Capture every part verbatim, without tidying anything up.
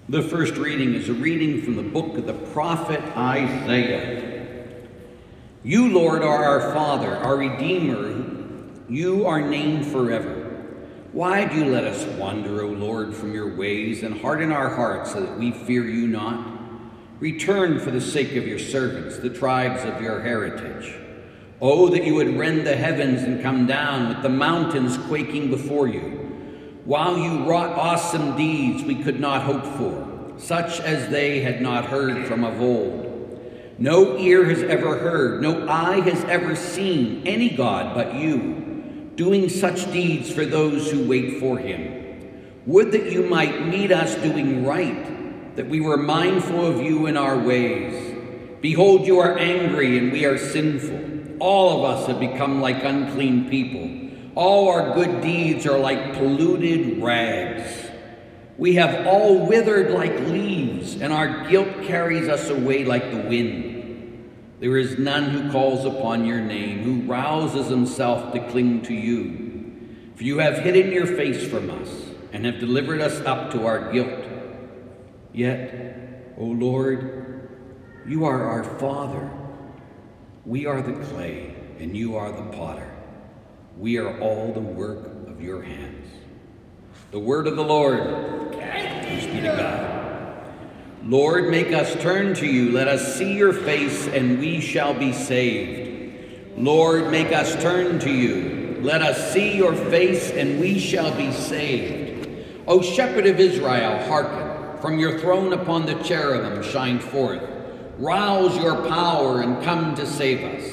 The first reading is a reading from the book of the prophet Isaiah. You, Lord, are our Father, our Redeemer. You are named forever. Why do you let us wander, O Lord, from your ways, and harden our hearts so that we fear you not? Return for the sake of your servants, the tribes of your heritage. Oh, that you would rend the heavens and come down, with the mountains quaking before you. While you wrought awesome deeds we could not hope for, such as they had not heard from of old. No ear has ever heard, no eye has ever seen any God but you, doing such deeds for those who wait for him. Would that you might meet us doing right, that we were mindful of you in our ways. Behold, you are angry and we are sinful. All of us have become like unclean people. All our good deeds are like polluted rags. We have all withered like leaves, and our guilt carries us away like the wind. There is none who calls upon your name, who rouses himself to cling to you. For you have hidden your face from us, and have delivered us up to our guilt. Yet, O Lord, you are our Father. We are the clay, and you are the potter. We are all the work of your hands. The word of the Lord. Thanks be to God. Lord, make us turn to you. Let us see your face, and we shall be saved. Lord, make us turn to you. Let us see your face, and we shall be saved. O shepherd of Israel, hearken. From your throne upon the cherubim shine forth. Rouse your power and come to save us.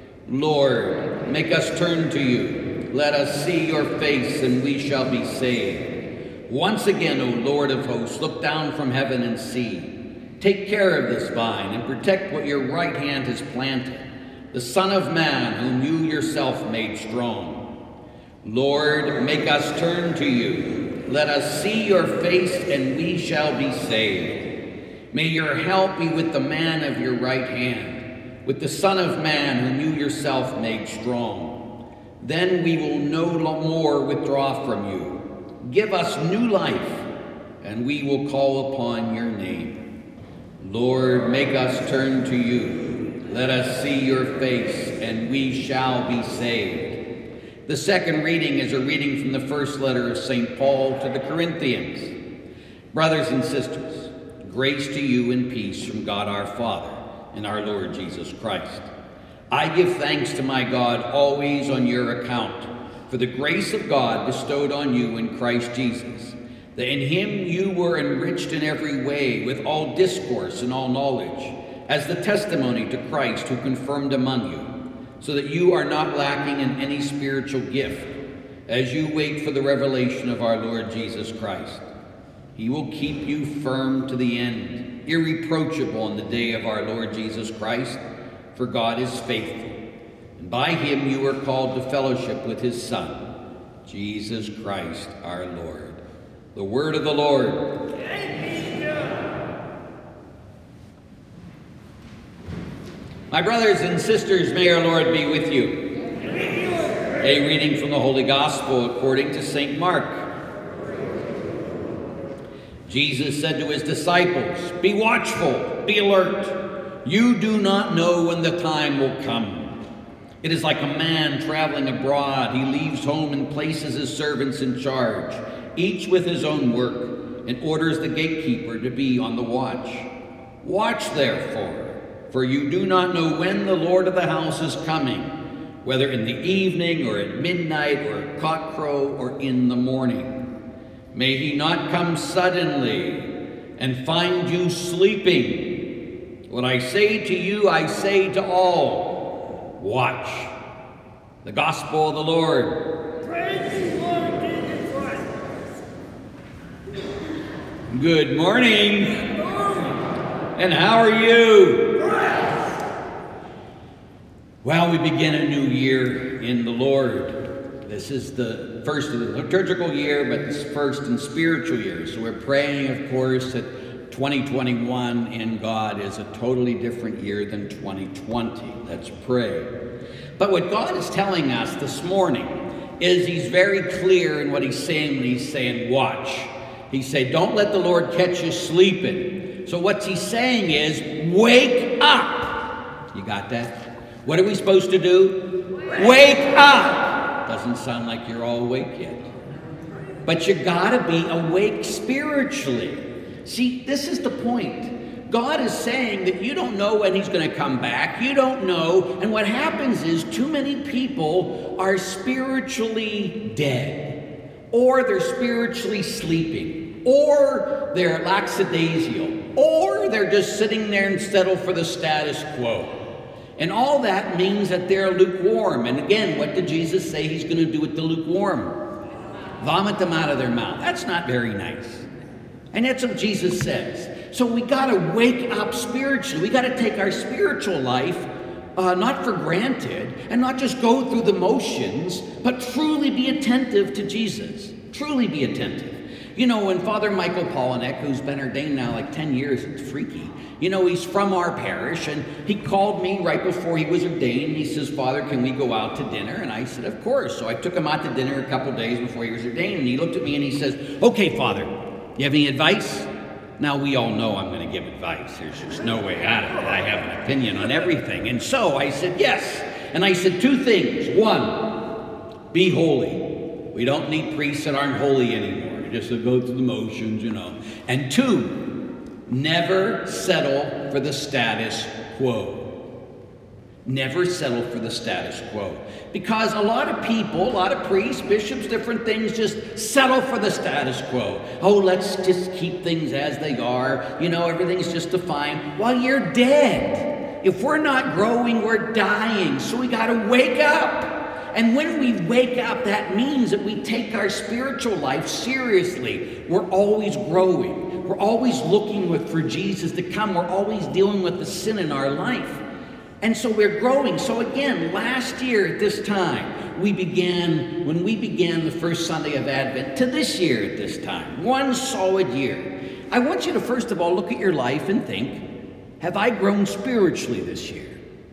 Lord, make us turn to you. Let us see your face, and we shall be saved. Once again, O Lord of hosts, look down from heaven and see. Take care of this vine and protect what your right hand has planted, the Son of Man, whom you yourself made strong. Lord, make us turn to you. Let us see your face, and we shall be saved. May your help be with the man of your right hand, with the Son of Man whom you yourself made strong. Then we will no more withdraw from you. Give us new life, and we will call upon your name. Lord, make us turn to you. Let us see your face, and we shall be saved. The second reading is a reading from the first letter of Saint Paul to the Corinthians. Brothers and sisters, grace to you and peace from God our Father and our Lord Jesus Christ. I give thanks to my God always on your account, for the grace of God bestowed on you in Christ Jesus, that in him you were enriched in every way with all discourse and all knowledge, as the testimony to Christ who confirmed among you, so that you are not lacking in any spiritual gift, as you wait for the revelation of our Lord Jesus Christ. He will keep you firm to the end, irreproachable in the day of our Lord Jesus Christ, for God is faithful, and by him you are called to fellowship with his Son, Jesus Christ our Lord. The word of the Lord. My brothers and sisters, may our Lord be with you. A reading from the Holy Gospel according to Saint Mark. Jesus said to his disciples, "Be watchful, be alert. You do not know when the time will come. It is like a man traveling abroad. He leaves home and places his servants in charge, each with his own work, and orders the gatekeeper to be on the watch. Watch therefore, for you do not know when the Lord of the house is coming, whether in the evening or at midnight or at cockcrow or in the morning. May he not come suddenly and find you sleeping. What I say to you, I say to all, watch." The Gospel of the Lord. Praise the Lord Jesus Christ. Good morning. Good morning. And how are you? Praise. Well, we begin a new year in the Lord. This is the first of the liturgical year, but it's first in spiritual year. So we're praying, of course, that twenty twenty-one in God is a totally different year than twenty twenty. Let's pray. But what God is telling us this morning is he's very clear in what he's saying when he's saying watch. He said, don't let the Lord catch you sleeping. So what he's saying is, wake up. You got that? What are we supposed to do? Wake, wake up. Doesn't sound like you're all awake yet. But you gotta be awake spiritually. See, this is the point. God is saying that you don't know when he's going to come back. You don't know. And what happens is too many people are spiritually dead, or they're spiritually sleeping, or they're lackadaisical, or they're just sitting there and settle for the status quo. And all that means that they're lukewarm. And again, what did Jesus say he's going to do with the lukewarm? Vomit them out of their mouth. That's not very nice. And that's what Jesus says. So we got to wake up spiritually. We got to take our spiritual life uh, not for granted and not just go through the motions, but truly be attentive to Jesus. Truly be attentive. You know, when Father Michael Polinek, who's been ordained now like ten years, it's freaky. You know, he's from our parish, and he called me right before he was ordained. He says, Father, can we go out to dinner? And I said, of course. So I took him out to dinner a couple days before he was ordained, and he looked at me and he says, okay, Father, you have any advice? Now, we all know I'm going to give advice. There's just no way out of it. I have an opinion on everything. And so I said, yes. And I said two things. One, be holy. We don't need priests that aren't holy anymore. Just to go through the motions, you know. And two, never settle for the status quo. Never settle for the status quo. Because a lot of people, a lot of priests, bishops, different things, just settle for the status quo. Oh, let's just keep things as they are. You know, everything's just fine. Well, you're dead. If we're not growing, we're dying. So we got to wake up. And when we wake up, that means that we take our spiritual life seriously. We're always growing. We're always looking with, for Jesus to come. We're always dealing with the sin in our life. And so we're growing. So again, last year at this time, we began, when we began the first Sunday of Advent, to this year at this time, one solid year. I want you to first of all look at your life and think, have I grown spiritually this year?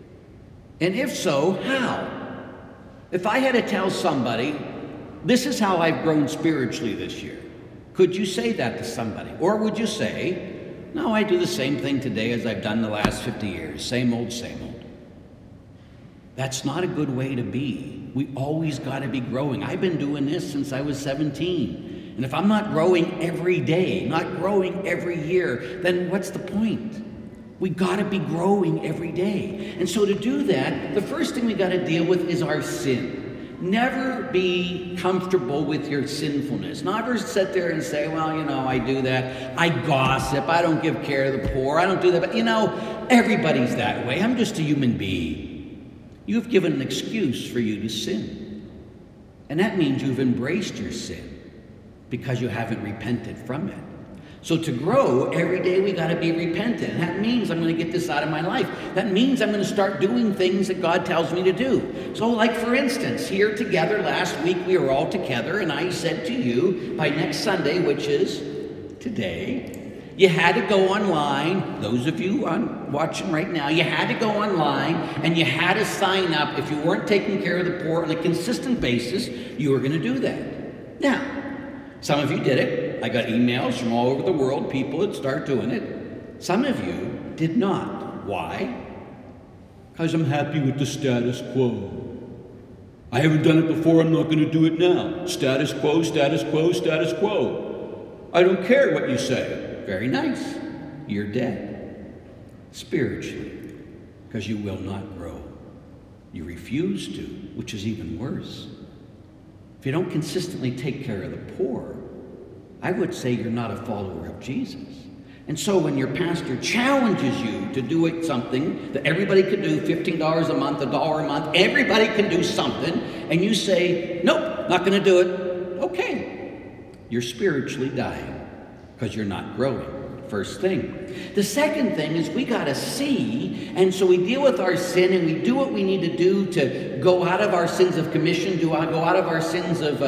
And if so, how? If I had to tell somebody, this is how I've grown spiritually this year, could you say that to somebody? Or would you say, no, I do the same thing today as I've done the last fifty years, same old, same old. That's not a good way to be. We always got to be growing. I've been doing this since I was seventeen. And if I'm not growing every day, not growing every year, then what's the point? We got to be growing every day. And so to do that, the first thing we got to deal with is our sin. Never be comfortable with your sinfulness. Never sit there and say, well, you know, I do that. I gossip. I don't give care of the poor. I don't do that. But, you know, everybody's that way. I'm just a human being. You've given an excuse for you to sin. And that means you've embraced your sin because you haven't repented from it. So to grow, every day we got to be repentant. That means I'm going to get this out of my life. That means I'm going to start doing things that God tells me to do. So like for instance, here together last week we were all together and I said to you, by next Sunday, which is today, you had to go online. Those of you on watching right now, you had to go online and you had to sign up. If you weren't taking care of the poor on a consistent basis, you were going to do that. Now, some of you did it. I got emails from all over the world, people that start doing it. Some of you did not. Why? Because I'm happy with the status quo. I haven't done it before, I'm not going to do it now. Status quo, status quo, status quo. I don't care what you say. Very nice. You're dead. Spiritually. Because you will not grow. You refuse to, which is even worse. If you don't consistently take care of the poor, I would say you're not a follower of Jesus. And so when your pastor challenges you to do it something that everybody could do, fifteen dollars a month, a dollar a month, everybody can do something, and you say, nope, not going to do it, okay. You're spiritually dying because you're not growing. First thing. The second thing is we got to see, and so we deal with our sin and we do what we need to do to go out of our sins of commission, do go out of our sins of uh,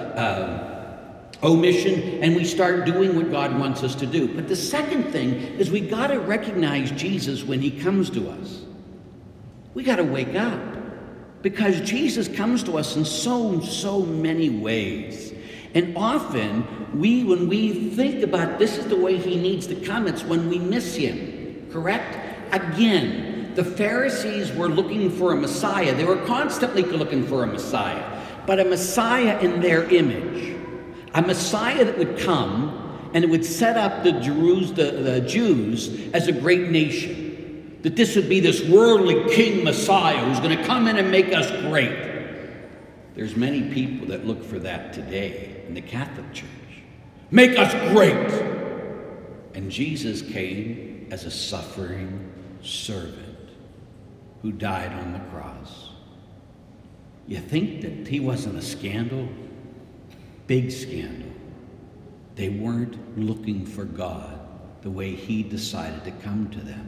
uh, omission, and we start doing what God wants us to do. But the second thing is we got to recognize Jesus when he comes to us. We got to wake up because Jesus comes to us in so, so many ways. And often, we, when we think about this is the way he needs to come, it's when we miss him. Correct? Again, the Pharisees were looking for a Messiah. They were constantly looking for a Messiah. But a Messiah in their image. A Messiah that would come and it would set up the Jews, the, the Jews as a great nation. That this would be this worldly king Messiah who's going to come in and make us great. There's many people that look for that today in the Catholic Church. Make us great. And Jesus came as a suffering servant who died on the cross. You think that he wasn't a scandal? Big scandal. They weren't looking for God the way he decided to come to them.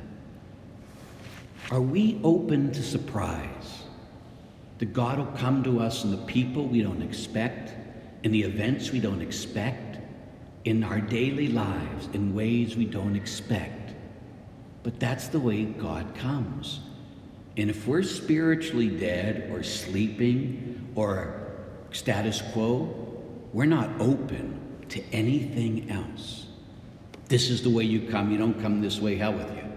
Are we open to surprise? That God will come to us in the people we don't expect, in the events we don't expect, in our daily lives in ways we don't expect. But that's the way God comes. And if we're spiritually dead or sleeping or status quo, we're not open to anything else. This is the way you come. You don't come this way, hell with you.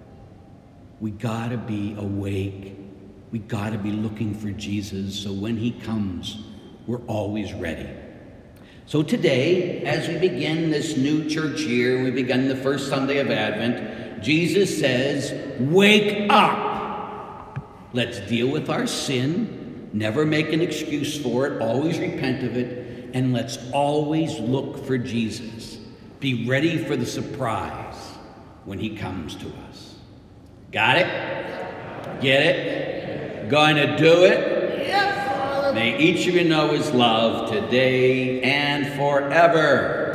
We gotta be awake. We gotta be looking for Jesus, so when he comes, we're always ready. So today, as we begin this new church year, we begin the first Sunday of Advent, Jesus says, wake up. Let's deal with our sin, never make an excuse for it, always repent of it, and let's always look for Jesus. Be ready for the surprise when he comes to us. Got it? Get it? Going to do it? Yes, Father. May each of you know his love today and forever.